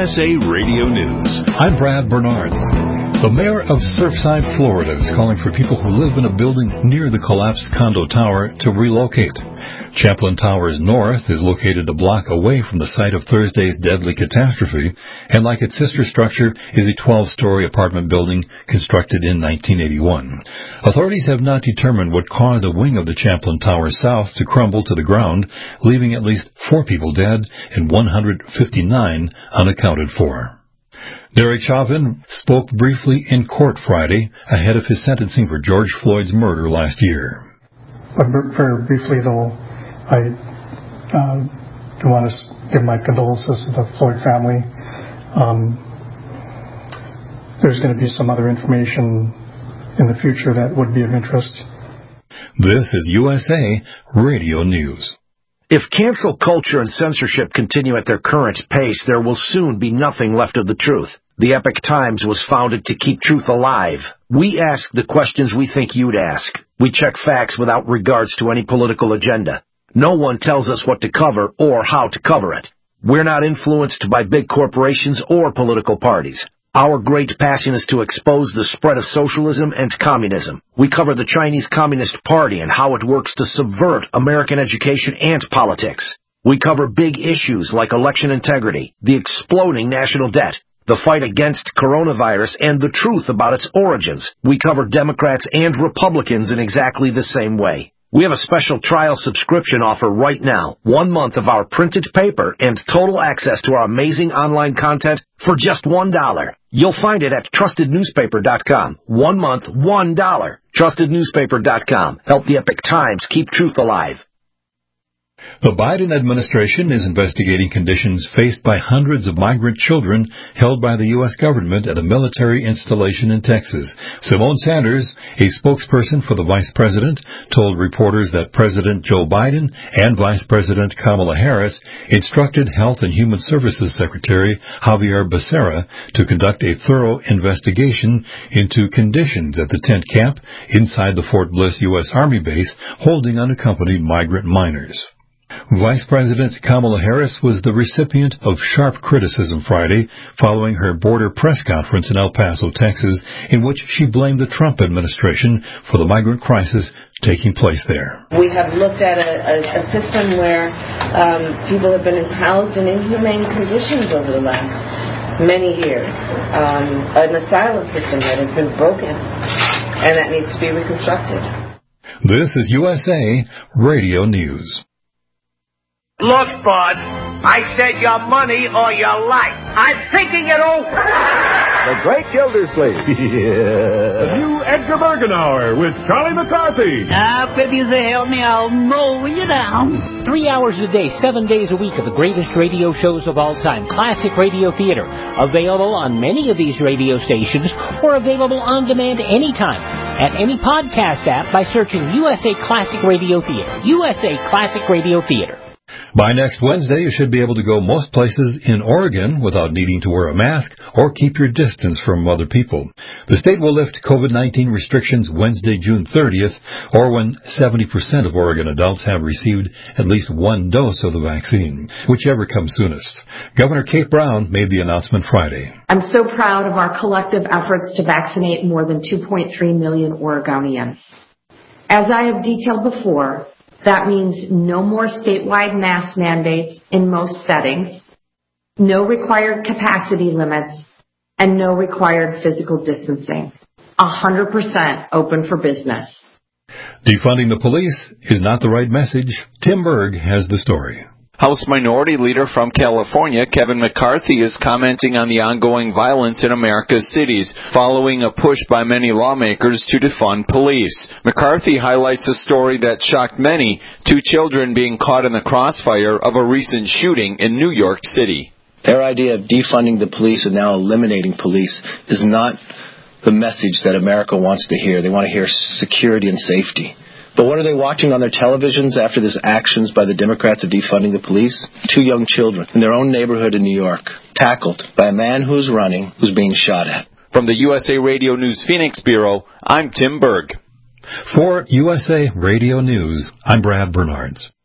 USA Radio News. I'm Brad Bernards. The mayor of Surfside, Florida is calling for people who live in a building near the collapsed condo tower to relocate. Chaplin Towers North is located a block away from the site of Thursday's deadly catastrophe, and like its sister structure is a 12-story apartment building constructed in 1981. Authorities have not determined what caused a wing of the Chaplin Tower South to crumble to the ground, leaving at least 4 people dead and 159 unaccounted for. Derek Chauvin spoke briefly in court Friday ahead of his sentencing for George Floyd's murder last year. But very briefly, though, I do want to give my condolences to the Floyd family. There's going to be some other information in the future that would be of interest. This is USA Radio News. If cancel culture and censorship continue at their current pace, there will soon be nothing left of the truth. The Epoch Times was founded to keep truth alive. We ask the questions we think you'd ask. We check facts without regards to any political agenda. No one tells us what to cover or how to cover it. We're not influenced by big corporations or political parties. Our great passion is to expose the spread of socialism and communism. We cover the Chinese Communist Party and how it works to subvert American education and politics. We cover big issues like election integrity, the exploding national debt, the fight against coronavirus, and the truth about its origins. We cover Democrats and Republicans in exactly the same way. We have a special trial subscription offer right now. 1 month of our printed paper and total access to our amazing online content for just $1. You'll find it at TrustedNewspaper.com. 1 month, $1. TrustedNewspaper.com. Help the Epoch Times keep truth alive. The Biden administration is investigating conditions faced by hundreds of migrant children held by the U.S. government at a military installation in Texas. Simone Sanders, a spokesperson for the vice president, told reporters that President Joe Biden and Vice President Kamala Harris instructed Health and Human Services Secretary Javier Becerra to conduct a thorough investigation into conditions at the tent camp inside the Fort Bliss U.S. Army base holding unaccompanied migrant minors. Vice President Kamala Harris was the recipient of sharp criticism Friday following her border press conference in El Paso, Texas, in which she blamed the Trump administration for the migrant crisis taking place there. We have looked at a system where people have been housed in inhumane conditions over the last many years, an asylum system that has been broken and that needs to be reconstructed. This is USA Radio News. Look, bud, I said your money or your life. I'm thinking it over. The Great Gildersleeve. Yeah. The new Edgar Bergen Hour with Charlie McCarthy. Now, if you say help me, I'll mow you down. 3 hours a day, 7 days a week of the greatest radio shows of all time. Classic Radio Theater. Available on many of these radio stations or available on demand anytime at any podcast app by searching USA Classic Radio Theater. USA Classic Radio Theater. By next Wednesday, you should be able to go most places in Oregon without needing to wear a mask or keep your distance from other people. The state will lift COVID-19 restrictions Wednesday, June 30th, or when 70% of Oregon adults have received at least 1 dose of the vaccine, whichever comes soonest. Governor Kate Brown made the announcement Friday. I'm so proud of our collective efforts to vaccinate more than 2.3 million Oregonians. As I have detailed before, that means no more statewide mask mandates in most settings, no required capacity limits, and no required physical distancing. 100% open for business. Defunding the police is not the right message. Tim Berg has the story. House Minority Leader from California, Kevin McCarthy, is commenting on the ongoing violence in America's cities, following a push by many lawmakers to defund police. McCarthy highlights a story that shocked many, 2 children being caught in the crossfire of a recent shooting in New York City. Their idea of defunding the police and now eliminating police is not the message that America wants to hear. They want to hear security and safety. But what are they watching on their televisions after this actions by the Democrats of defunding the police? 2 young children in their own neighborhood in New York, tackled by a man who's running, who's being shot at. From the USA Radio News Phoenix Bureau, I'm Tim Berg. For USA Radio News, I'm Brad Bernards.